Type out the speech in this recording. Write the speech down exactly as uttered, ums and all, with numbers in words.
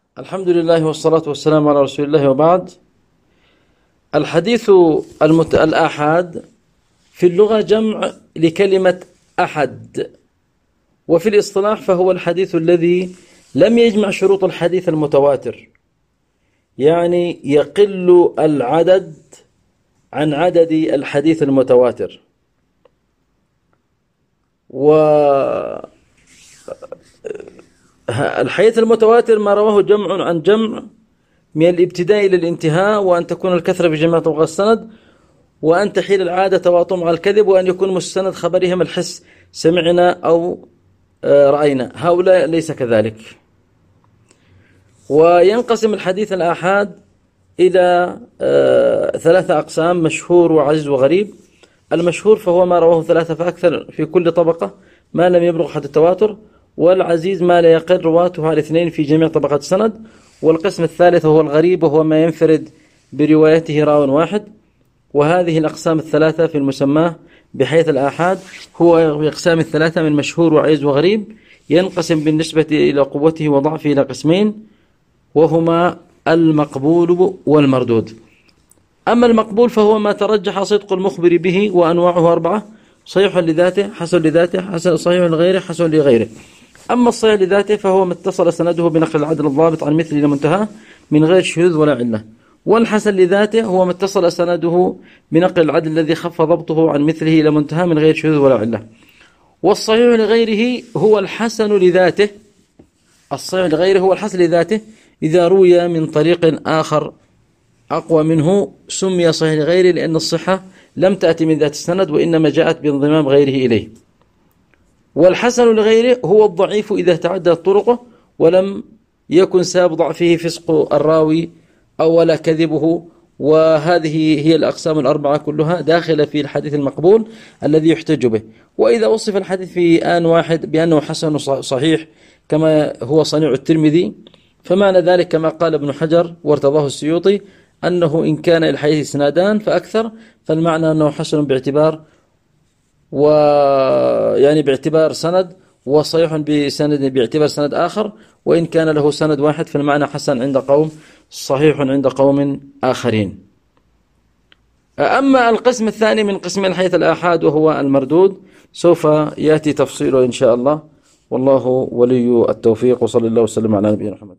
الحمد لله والصلاة والسلام على رسول الله، وبعد. الحديث المت... الآحاد في اللغة جمع لكلمة أحد، وفي الاصطلاح فهو الحديث الذي لم يجمع شروط الحديث المتواتر، يعني يقل العدد عن عدد الحديث المتواتر. والحديث المتواتر ما رواه جمع عن جمع من الابتداء إلى الانتهاء، وأن تكون الكثرة في جميع طبقات السند، وأن تحيل العادة تواطؤ مع الكذب، وأن يكون مستند خبرهم الحس سمعنا أو رأينا. هؤلاء ليس كذلك. وينقسم الحديث الآحاد إلى ثلاثة أقسام: مشهور وعزيز وغريب. المشهور فهو ما رواه ثلاثة فأكثر في كل طبقة ما لم يبلغ حد التواتر، والعزيز ما لا يقل رواته على اثنين في جميع طبقات السند. والقسم الثالث هو الغريب، وهو ما ينفرد بروايته راو واحد. وهذه الأقسام الثلاثة في المسماه بحيث الآحاد هو أقسام الثلاثة من مشهور وعزيز وغريب، ينقسم بالنسبة إلى قوته وضعفه إلى قسمين، وهما المقبول والمردود. أما المقبول فهو ما ترجح صدق المخبر به، وأنواعه أربعة: صحيح لذاته، حسن لذاته، حسن صحيح لغيره، حسن لغيره. أما الصحيح لذاته فهو ما اتصل سنده بنقل العدل الضابط عن مثله إلى منتهى من غير شذوذ ولا علة. والحسن لذاته هو ما اتصل سنده بنقل العدل الذي خف ضبطه عن مثله إلى منتهى من غير شذوذ ولا علة. والصحيح لغيره هو الحسن لذاته. الصحيح لغيره هو الحسن لذاته إذا روي من طريق آخر أقوى منه سمي صحيح لغيره، لأن الصحة لم تأتي من ذات السند، وإنما جاءت بانضمام غيره إليه. والحسن لغيره هو الضعيف إذا تعدت طرقه ولم يكن سبب ضعفه فسق الراوي أو ولا كذبه. وهذه هي الأقسام الأربعة كلها داخلة في الحديث المقبول الذي يحتج به. وإذا وصف الحديث في آن واحد بأنه حسن صحيح كما هو صنيع الترمذي، فمعنى ذلك كما قال ابن حجر وارتضاه السيوطي أنه إن كان الحديث سنادان فأكثر، فالمعنى أنه حسن باعتبار ويعني باعتبار سند، وصحيح بسند باعتبار سند آخر. وإن كان له سند واحد فالمعنى حسن عند قوم، صحيح عند قوم آخرين. أما القسم الثاني من قسم الحديث الآحاد وهو المردود سوف يأتي تفصيله إن شاء الله، والله ولي التوفيق، وصلى الله وسلم على نبينا محمد.